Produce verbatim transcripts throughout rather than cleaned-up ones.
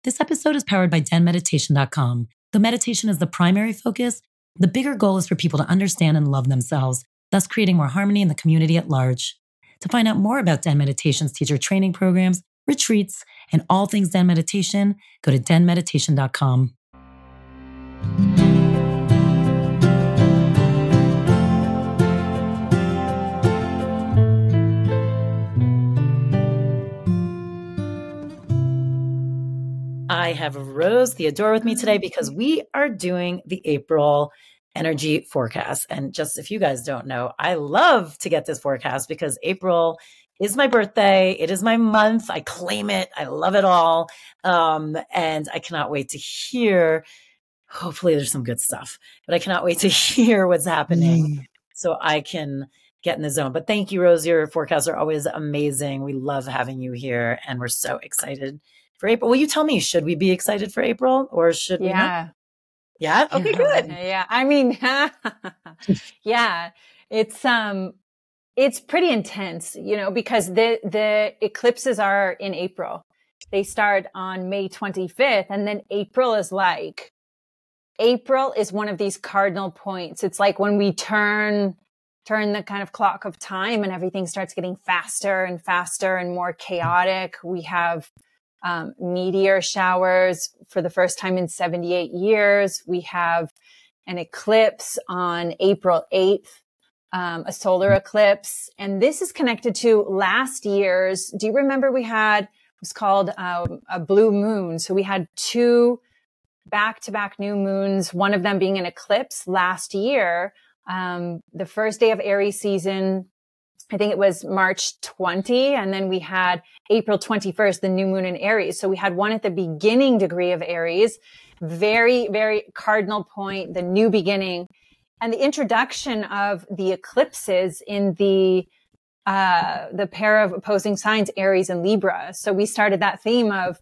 This episode is powered by den meditation dot com. Though meditation is the primary focus, the bigger goal is for people to understand and love themselves, thus creating more harmony in the community at large. To find out more about Den Meditation's teacher training programs, retreats, and all things Den Meditation, go to den meditation dot com. I have Rose Theodore with me today because we are doing the April energy forecast. And just if you guys don't know, I love to get this forecast because April is my birthday. It is my month. I claim it. I love it all. Um, and I cannot wait to hear, hopefully there's some good stuff, but I cannot wait to hear what's happening mm. so I can get in the zone. But thank you, Rose. Your forecasts are always amazing. We love having you here and we're so excited for April. Will you tell me, should we be excited for April or should we yeah. not? Yeah. Okay, good. Yeah. I mean, yeah, it's, um, it's pretty intense, you know, because the, the eclipses are in April. They start on May twenty-fifth. And then April is like, April is one of these cardinal points. It's like when we turn, turn the kind of clock of time and everything starts getting faster and faster and more chaotic. We have Um, meteor showers for the first time in seventy-eight years. We have an eclipse on April eighth, um, a solar eclipse. And this is connected to last year's. Do you remember we had, it was called um, a blue moon. So we had two back-to-back new moons, one of them being an eclipse last year. Um, the first day of Aries season, I think it was March twentieth, and then we had April twenty-first, the new moon in Aries. So we had one at the beginning degree of Aries, very, very cardinal point, the new beginning, and the introduction of the eclipses in the, uh, the pair of opposing signs, Aries and Libra. So we started that theme of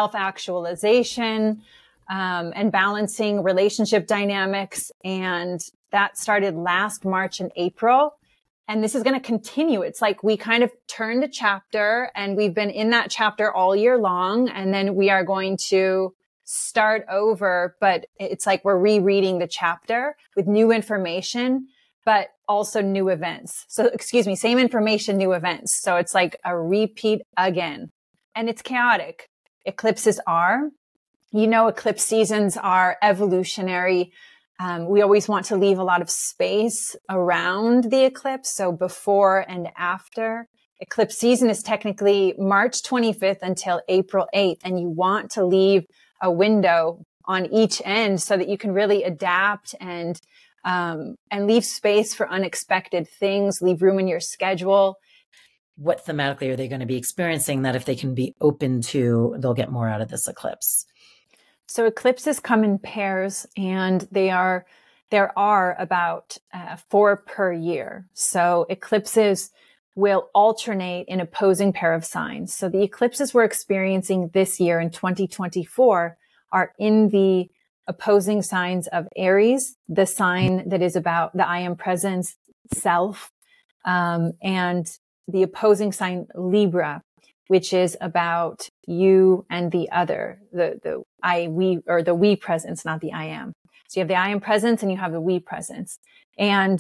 self-actualization, um, and balancing relationship dynamics. And that started last March and April. And this is going to continue. It's like we kind of turned a chapter and we've been in that chapter all year long. And then we are going to start over, but it's like we're rereading the chapter with new information, but also new events. So, excuse me, same information, new events. So it's like a repeat again. And it's chaotic. Eclipses are, you know, eclipse seasons are evolutionary. Um, we always want to leave a lot of space around the eclipse. So before and after. Eclipse season is technically March twenty-fifth until April eighth. And you want to leave a window on each end so that you can really adapt and, um, and leave space for unexpected things, leave room in your schedule. What thematically are they going to be experiencing that if they can be open to, they'll get more out of this eclipse? So eclipses come in pairs and they are, there are about uh, four per year. So eclipses will alternate in opposing pair of signs. So the eclipses we're experiencing this year in twenty twenty-four are in the opposing signs of Aries, the sign that is about the I am presence, self, um, and the opposing sign Libra, which is about you and the other, the, the I, we, or the we presence, not the I am. So you have the I am presence and you have the we presence. And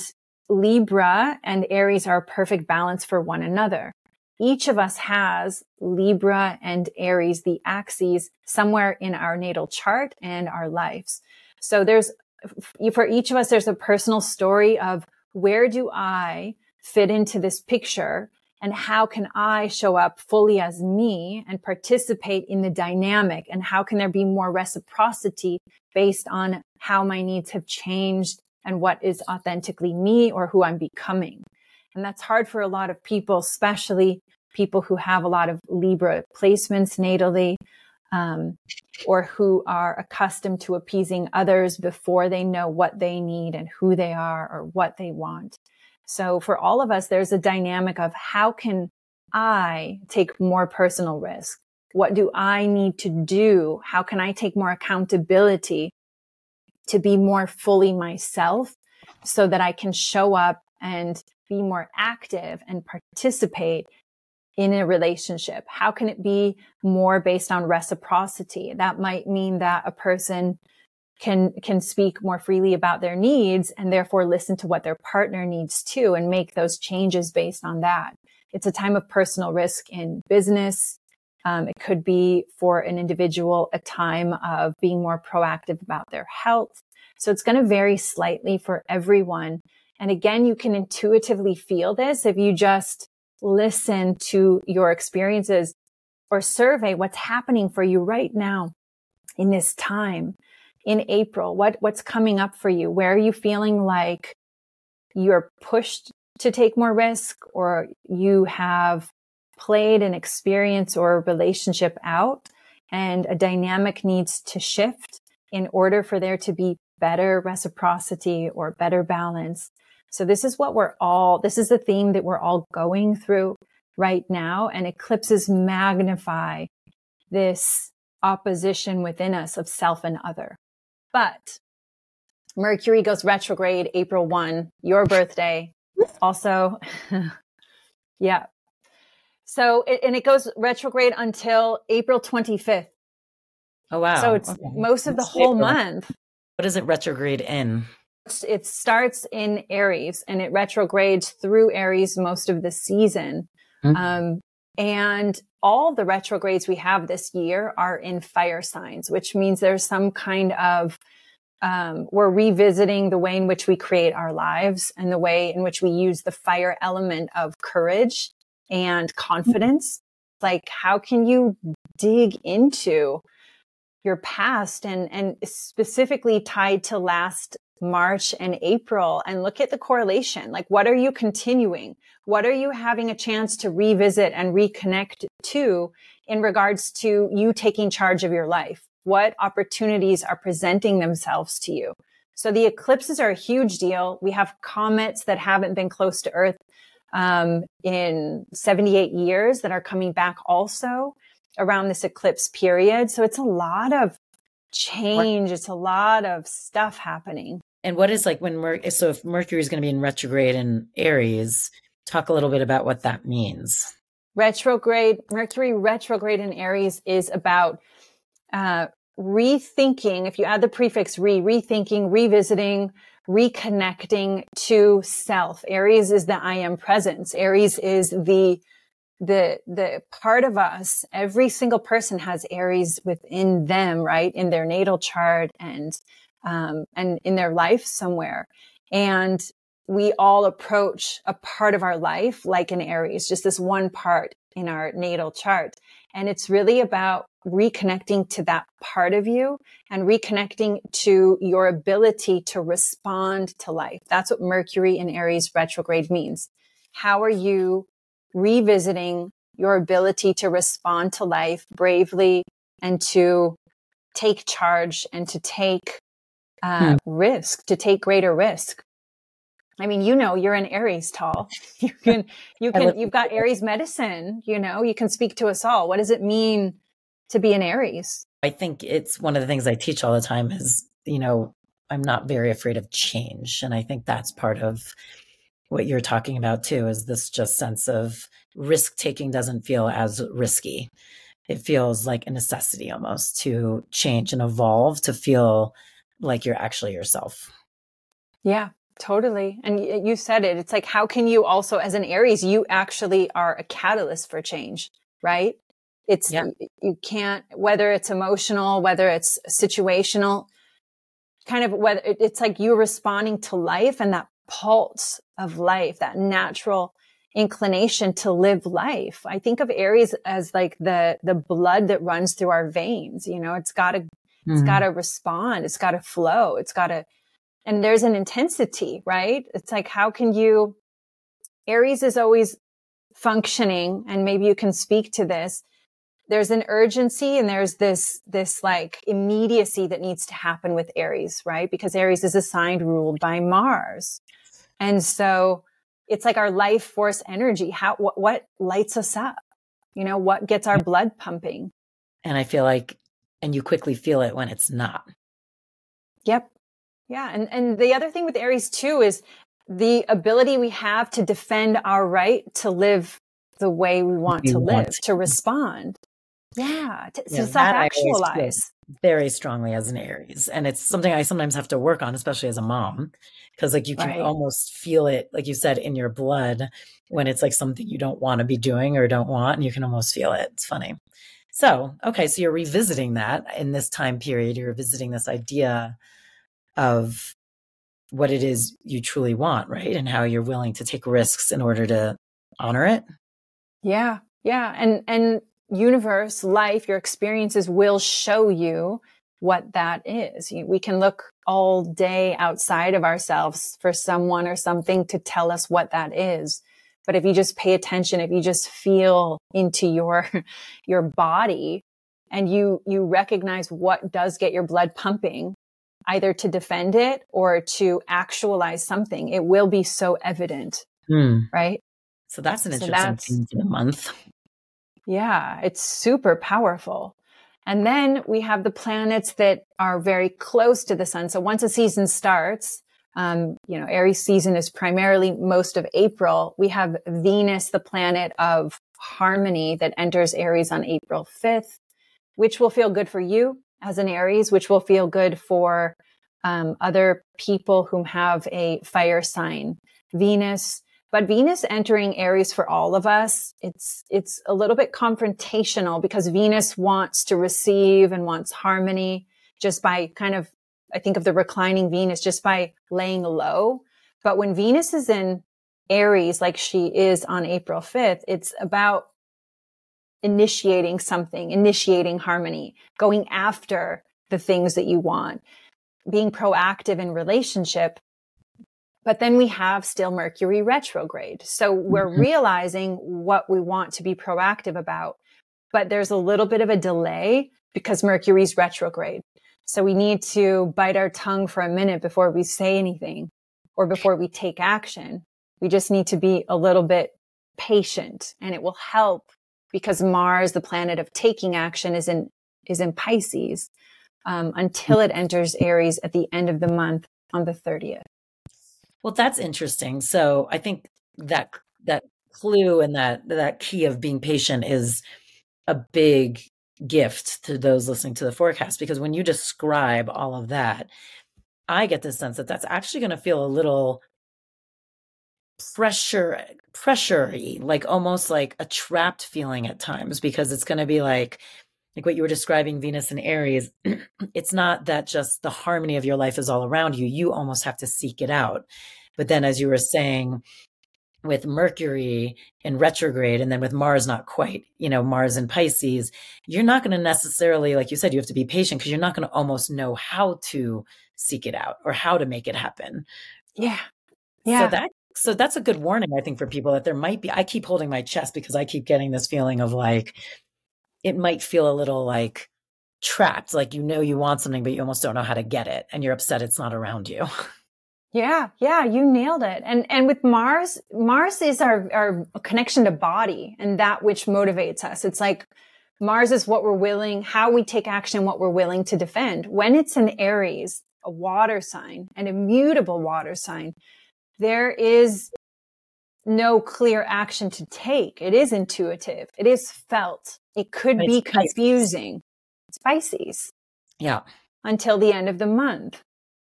Libra and Aries are a perfect balance for one another. Each of us has Libra and Aries, the axes, somewhere in our natal chart and our lives. So there's, for each of us, there's a personal story of where do I fit into this picture? And how can I show up fully as me and participate in the dynamic? And how can there be more reciprocity based on how my needs have changed and what is authentically me or who I'm becoming? And that's hard for a lot of people, especially people who have a lot of Libra placements natally, um, or who are accustomed to appeasing others before they know what they need and who they are or what they want. So for all of us, there's a dynamic of how can I take more personal risk? What do I need to do? How can I take more accountability to be more fully myself so that I can show up and be more active and participate in a relationship? How can it be more based on reciprocity? That might mean that a person can, can speak more freely about their needs and therefore listen to what their partner needs too and make those changes based on that. It's a time of personal risk in business. Um, it could be for an individual a time of being more proactive about their health. So it's going to vary slightly for everyone. And again, you can intuitively feel this if you just listen to your experiences or survey what's happening for you right now in this time in April. What, what's coming up for you? Where are you feeling like you're pushed to take more risk, or you have played an experience or a relationship out and a dynamic needs to shift in order for there to be better reciprocity or better balance? So this is what we're all, this is the theme that we're all going through right now. And eclipses magnify this opposition within us of self and other. But Mercury goes retrograde April first, your birthday. Also, yeah. So, it, and it goes retrograde until April twenty-fifth. Oh, wow. So it's okay. most of the It's whole April. month. What is it retrograde in? It starts in Aries and it retrogrades through Aries most of the season. Mm-hmm. Um, and all the retrogrades we have this year are in fire signs, which means there's some kind of, um, we're revisiting the way in which we create our lives and the way in which we use the fire element of courage and confidence. Mm-hmm. Like, how can you dig into your past and, and specifically tied to last March and April and look at the correlation? Like, what are you continuing? What are you having a chance to revisit and reconnect to in regards to you taking charge of your life? What opportunities are presenting themselves to you? So the eclipses are a huge deal. We have comets that haven't been close to Earth um, in seventy-eight years that are coming back also around this eclipse period. So it's a lot of change. It's a lot of stuff happening. And what is like when Mer- so if Mercury is going to be in retrograde in Aries, talk a little bit about what that means. Retrograde, Mercury retrograde in Aries is about uh, rethinking. If you add the prefix re, rethinking, revisiting, reconnecting to self. Aries is the I am presence. Aries is the the the part of us. Every single person has Aries within them, right, in their natal chart and um and in their life somewhere. And we all approach a part of our life like an Aries, just this one part in our natal chart. And it's really about reconnecting to that part of you and reconnecting to your ability to respond to life. That's what Mercury in Aries retrograde means. How are you revisiting your ability to respond to life bravely and to take charge and to take uh, hmm. risk, to take greater risk? I mean, you know, you're an Aries, Tal. You can, you can, you've got Aries medicine, you know, you can speak to us all. What does it mean to be an Aries? I think it's one of the things I teach all the time is, you know, I'm not very afraid of change. And I think that's part of what you're talking about too, is this just sense of risk taking doesn't feel as risky. It feels like a necessity almost to change and evolve, to feel like you're actually yourself. Yeah. Totally. And you said it. It's like, how can you also, as an Aries, you actually are a catalyst for change, right? It's, yeah. you can't, whether it's emotional, whether it's situational, kind of whether it's like you're responding to life and that pulse of life, that natural inclination to live life. I think of Aries as like the, the blood that runs through our veins. You know, it's gotta, mm-hmm. it's gotta respond. It's gotta flow. It's gotta, and there's an intensity, right? It's like, how can you, Aries is always functioning, and maybe you can speak to this. There's an urgency and there's this, this like immediacy that needs to happen with Aries, right? Because Aries is a sign ruled by Mars. And so it's like our life force energy. How, what, what lights us up? You know, what gets our blood pumping? And I feel like, and you quickly feel it when it's not. Yep. Yeah. And, and the other thing with Aries too is the ability we have to defend our right to live the way we want We to want live, to. to respond. Yeah, to, Yeah, to that I always feel self-actualize. very strongly as an Aries. And it's something I sometimes have to work on, especially as a mom, because like you can Right. almost feel it, like you said, in your blood when it's like something you don't want to be doing or don't want, and you can almost feel it. It's funny. So, okay, so you're revisiting that in this time period. You're revisiting this idea of what it is you truly want, right? And how you're willing to take risks in order to honor it. Yeah. Yeah. And, and universe, life, your experiences will show you what that is. You, we can look all day outside of ourselves for someone or something to tell us what that is. But if you just pay attention, if you just feel into your, your body and you, you recognize what does get your blood pumping, either to defend it or to actualize something, it will be so evident. Hmm. Right. So that's an So interesting that's, thing for the month. yeah, it's super powerful. And then we have the planets that are very close to the sun. So once a season starts, um, you know, Aries season is primarily most of April. We have Venus, the planet of harmony, that enters Aries on April fifth, which will feel good for you as an Aries, which will feel good for um, other people who have a fire sign, Venus. But Venus entering Aries for all of us, it's, it's a little bit confrontational because Venus wants to receive and wants harmony just by kind of, I think of the reclining Venus, just by laying low. But when Venus is in Aries, like she is on April fifth, it's about initiating something, initiating harmony, going after the things that you want, being proactive in relationship. But then we have still Mercury retrograde. So we're Mhm. realizing what we want to be proactive about, but there's a little bit of a delay because Mercury's retrograde. So we need to bite our tongue for a minute before we say anything or before we take action. We just need to be a little bit patient, and it will help because Mars, the planet of taking action, is in, is in Pisces, um, until it enters Aries at the end of the month on the thirtieth. Well, that's interesting. So I think that that clue and that that key of being patient is a big gift to those listening to the forecast, because when you describe all of that, I get the sense that that's actually going to feel a little pressure pressure-y, like almost like a trapped feeling at times, because it's going to be like like what you were describing, Venus and Aries. It's not that just the harmony of your life is all around you. You almost have to seek it out. But then, as you were saying, with Mercury in retrograde and then with Mars, not quite, you know, Mars in Pisces, you're not going to necessarily, like you said, you have to be patient because you're not going to almost know how to seek it out or how to make it happen. Yeah. So Yeah. that, so that's a good warning, I think, for people that there might be, I keep holding my chest because I keep getting this feeling of like, it might feel a little like trapped, like, you know, you want something, but you almost don't know how to get it. And you're upset it's not around you. Yeah, yeah, you nailed it. And and with Mars, Mars is our our connection to body and that which motivates us. It's like Mars is what we're willing, how we take action, what we're willing to defend. When it's an Aries, a water sign, an immutable water sign, there is no clear action to take. It is intuitive. It is felt. It could It's be Pisces. confusing. It's Pisces Yeah. until the end of the month.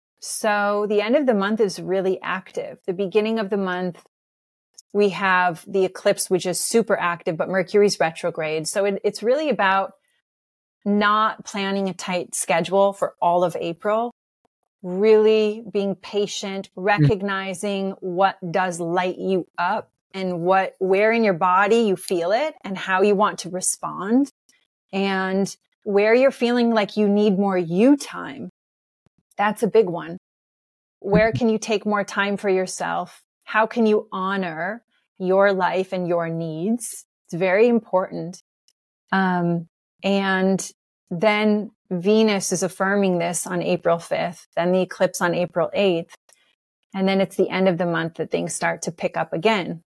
So the end of the month is really active. The beginning of the month, we have the eclipse, which is super active, but Mercury's retrograde. So it, it's really about not planning a tight schedule for all of April, really being patient, recognizing what does light you up and what, where in your body you feel it and how you want to respond, and where you're feeling like you need more you time. That's a big one. Where can you take more time for yourself? How can you honor your life and your needs? It's very important. Um, and then Venus is affirming this on April fifth, then the eclipse on April eighth. And then it's the end of the month that things start to pick up again.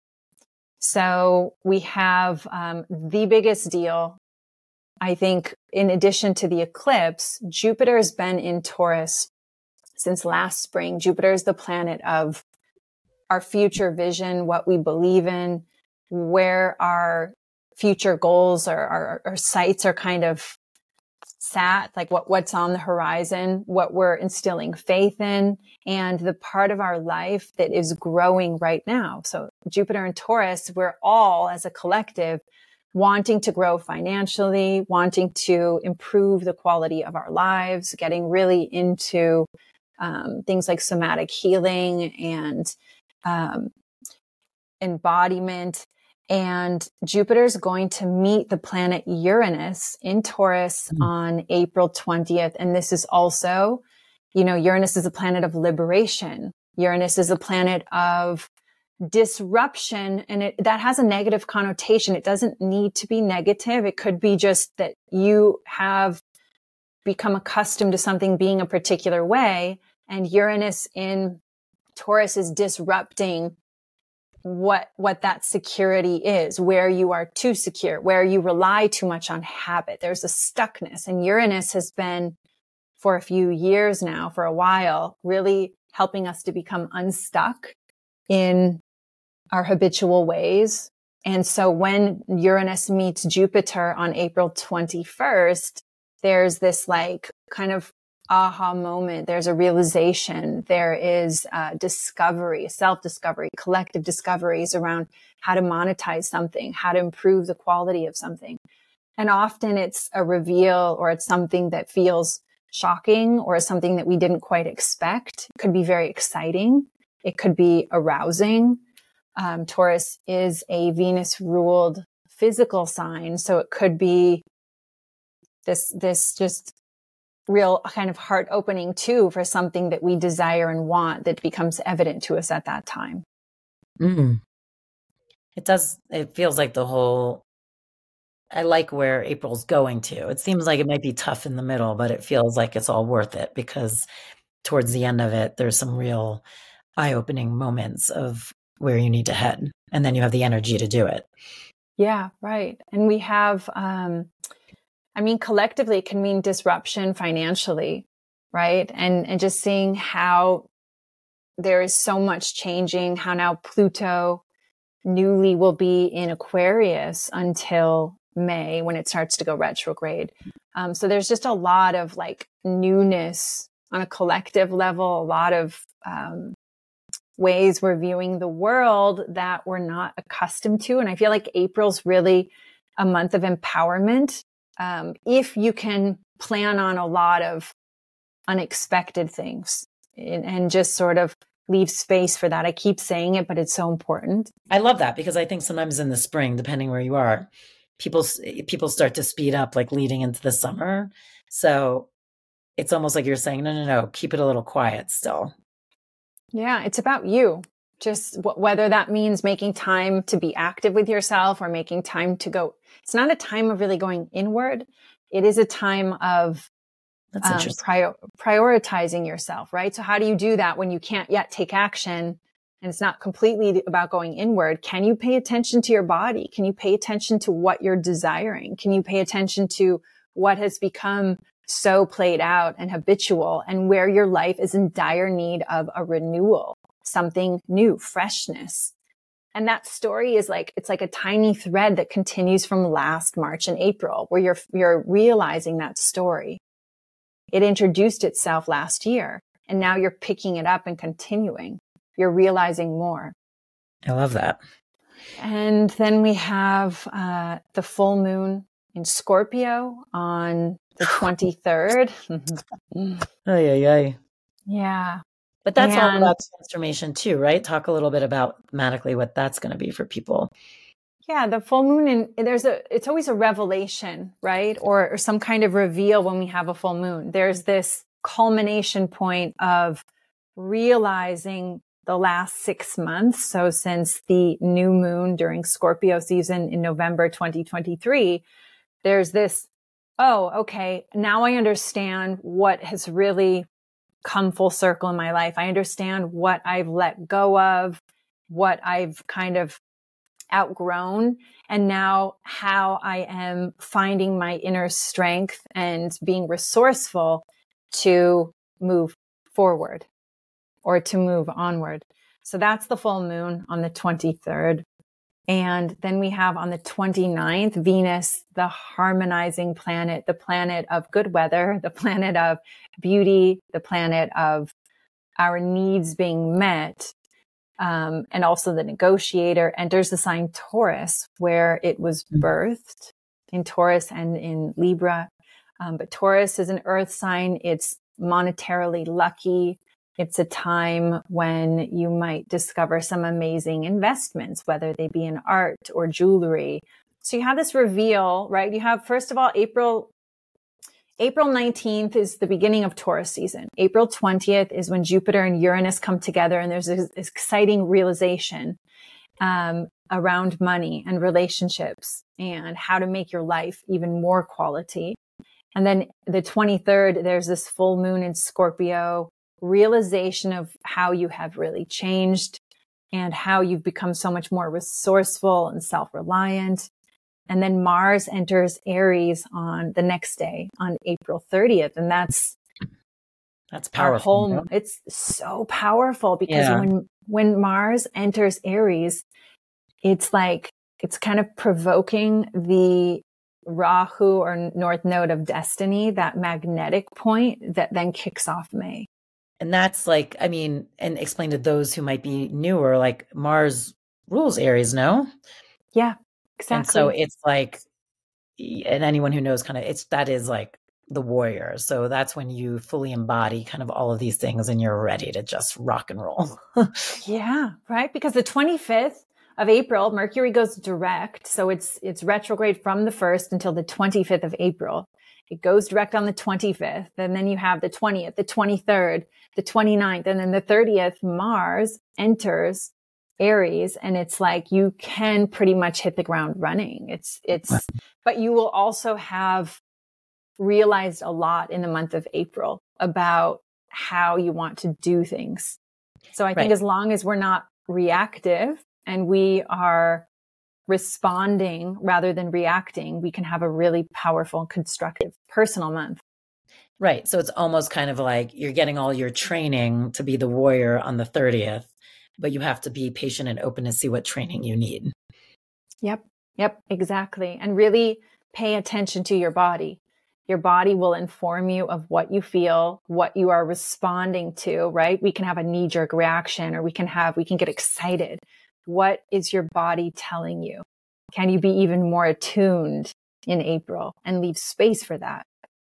So we have um, the biggest deal, I think, in addition to the eclipse, Jupiter has been in Taurus since last spring. Jupiter is the planet of our future vision, what we believe in, where our future goals or our, our sights are kind of sat, like what, what's on the horizon, what we're instilling faith in, and the part of our life that is growing right now. So Jupiter and Taurus, we're all as a collective wanting to grow financially, wanting to improve the quality of our lives, getting really into um, things like somatic healing and um, embodiment. And Jupiter is going to meet the planet Uranus in Taurus mm. on April twentieth. And this is also, you know, Uranus is a planet of liberation. Uranus is a planet of disruption, and it, that has a negative connotation. It doesn't need to be negative. It could be just that you have become accustomed to something being a particular way, and Uranus in Taurus is disrupting what what that security is, where you are too secure, where you rely too much on habit. There's a stuckness, and Uranus has been for a few years now, for a while, really helping us to become unstuck in our habitual ways. And so when Uranus meets Jupiter on April twenty-first, there's this like kind of aha moment. There's a realization. There is uh, discovery, self-discovery, collective discoveries around how to monetize something, how to improve the quality of something. And often it's a reveal, or it's something that feels shocking, or something that we didn't quite expect. It could be very exciting. It could be arousing. Um, Taurus is a Venus-ruled physical sign, so it could be this this just real kind of heart opening too for something that we desire and want that becomes evident to us at that time. Mm. It does. It feels like the whole, I like where April's going to. It seems like it might be tough in the middle, but it feels like it's all worth it, because towards the end of it, there's some real eye-opening moments of where you need to head. And then you have the energy to do it. Yeah, right. And we have, um, I mean, collectively, it can mean disruption financially, right? And and just seeing how there is so much changing, how now Pluto newly will be in Aquarius until May, when it starts to go retrograde. Um, so there's just a lot of like newness on a collective level, a lot of um, ways we're viewing the world that we're not accustomed to. And I feel like April's really a month of empowerment. Um, if you can plan on a lot of unexpected things and, and just sort of leave space for that. I keep saying it, but it's so important. I love that, because I think sometimes in the spring, depending where you are, people people start to speed up, like leading into the summer. So it's almost like you're saying, no, no, no, keep it a little quiet still. Yeah, it's about you. Just w- whether that means making time to be active with yourself, or making time to go. It's not a time of really going inward. It is a time of That's um, interesting. prior- prioritizing yourself, right? So how do you do that when you can't yet take action, and it's not completely about going inward? Can you pay attention to your body? Can you pay attention to what you're desiring? Can you pay attention to what has become so played out and habitual, and where your life is in dire need of a renewal, something new, freshness? And that story is like, it's like a tiny thread that continues from last March and April, where you're, you're realizing that story. It introduced itself last year, and now you're picking it up and continuing. You're realizing more. I love that. And then we have uh, the full moon in Scorpio on the twenty-third. Ay, ay, ay. Yeah. But that's and, all about transformation too, right? Talk a little bit about thematically what that's going to be for people. Yeah, the full moon, and there's a, it's always a revelation, right? Or, or some kind of reveal when we have a full moon. There's this culmination point of realizing the last six months. So since the new moon during Scorpio season in November twenty twenty-three, there's this, oh, okay, now I understand what has really come full circle in my life. I understand what I've let go of, what I've kind of outgrown, and now how I am finding my inner strength and being resourceful to move forward or to move onward. So that's the full moon on the twenty-third. And then we have on the twenty-ninth, Venus, the harmonizing planet, the planet of good weather, the planet of beauty, the planet of our needs being met. Um, and also the negotiator enters the sign Taurus, where it was birthed in Taurus and in Libra. Um, but Taurus is an earth sign. It's monetarily lucky. It's a time when you might discover some amazing investments, whether they be in art or jewelry. So you have this reveal, right? You have, first of all, April, April nineteenth is the beginning of Taurus season. April twentieth is when Jupiter and Uranus come together, and there's this exciting realization um, around money and relationships and how to make your life even more quality. And then the twenty-third, there's this full moon in Scorpio, realization of how you have really changed and how you've become so much more resourceful and self-reliant. And then Mars enters Aries on the next day, on April thirtieth. And that's, that's powerful. Our whole, you know? It's so powerful because yeah. when, when Mars enters Aries, it's like, it's kind of provoking the Rahu or North Node of Destiny, that magnetic point that then kicks off May. And that's like, I mean, and explain to those who might be newer, like Mars rules Aries, no? Yeah, exactly. And so it's like, and anyone who knows kind of, it's, that is like the warrior. So that's when you fully embody kind of all of these things and you're ready to just rock and roll. Yeah, right. Because the twenty-fifth of April, Mercury goes direct. So it's, it's retrograde from the first until the twenty-fifth of April. It goes direct on the twenty-fifth. And then you have the twentieth, the twenty-third, the twenty-ninth, and then the thirtieth, Mars enters Aries. And it's like, you can pretty much hit the ground running. It's, it's, but you will also have realized a lot in the month of April about how you want to do things. So I think right. as long as we're not reactive and we are responding rather than reacting, we can have a really powerful, constructive personal month. Right. So it's almost kind of like you're getting all your training to be the warrior on the thirtieth, but you have to be patient and open to see what training you need. Yep. Yep. Exactly. And really pay attention to your body. Your body will inform you of what you feel, what you are responding to, right? We can have a knee-jerk reaction, or we can have, we can get excited. What is your body telling you? Can you be even more attuned in April and leave space for that?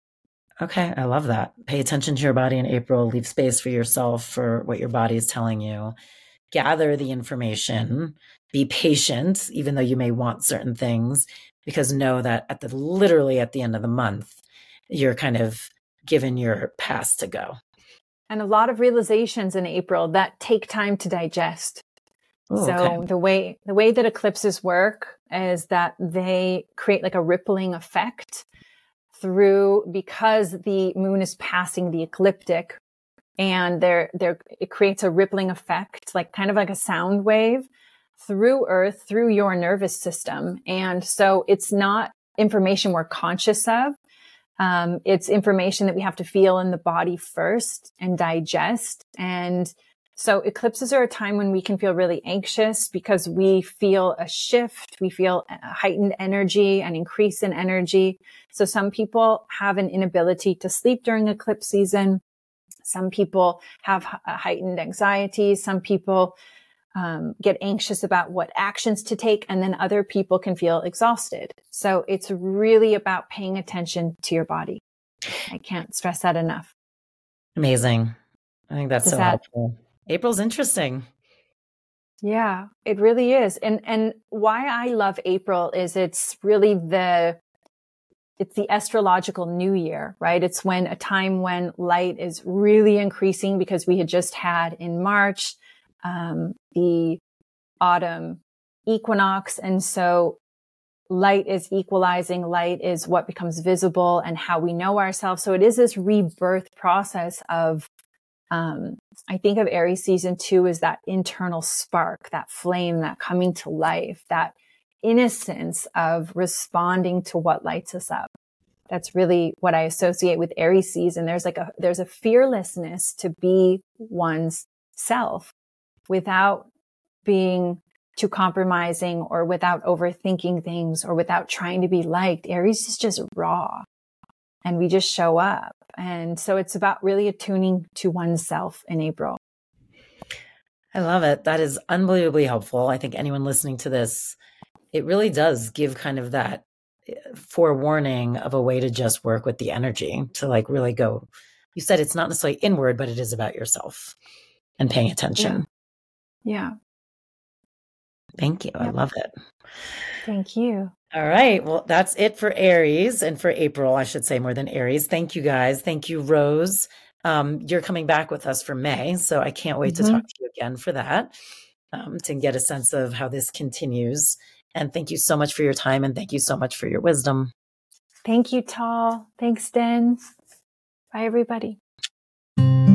Okay. I love that. Pay attention to your body in April, leave space for yourself for what your body is telling you. Gather the information, be patient, even though you may want certain things, because know that at the, literally at the end of the month, you're kind of given your pass to go. And a lot of realizations in April that take time to digest. Ooh, so okay. the way, the way that eclipses work is that they create like a rippling effect through, because the moon is passing the ecliptic, and there, there, it creates a rippling effect, like kind of like a sound wave through Earth, through your nervous system. And so it's not information we're conscious of. Um, it's information that we have to feel in the body first and digest. And so eclipses are a time when we can feel really anxious because we feel a shift. We feel a heightened energy, an increase in energy. So some people have an inability to sleep during eclipse season. Some people have a heightened anxiety. Some people um, get anxious about what actions to take. And then other people can feel exhausted. So it's really about paying attention to your body. I can't stress that enough. Amazing. I think that's Does so that, helpful. April's interesting. Yeah, it really is. And, and why I love April is it's really the, it's the astrological new year, right? It's when a time when light is really increasing, because we had just had in March, um, the autumn equinox. And so light is equalizing. Light is what becomes visible and how we know ourselves. So it is this rebirth process of, um, I think of Aries season two as that internal spark, that flame, that coming to life, that innocence of responding to what lights us up. That's really what I associate with Aries season. There's like a, there's a fearlessness to be one's self without being to compromising or without overthinking things or without trying to be liked. Aries is just raw and we just show up. And so it's about really attuning to oneself in April. I love it. That is unbelievably helpful. I think anyone listening to this, it really does give kind of that forewarning of a way to just work with the energy, to like really go. You said it's not necessarily inward, but it is about yourself and paying attention. Yeah. yeah. Thank you. Yep. I love it. Thank you. All right. Well, that's it for Aries and for April, I should say, more than Aries. Thank you guys. Thank you, Rose. Um, you're coming back with us for May, so I can't wait mm-hmm. to talk to you again for that, um, to get a sense of how this continues. And thank you so much for your time, and thank you so much for your wisdom. Thank you, Tal. Thanks, Den. Bye, everybody.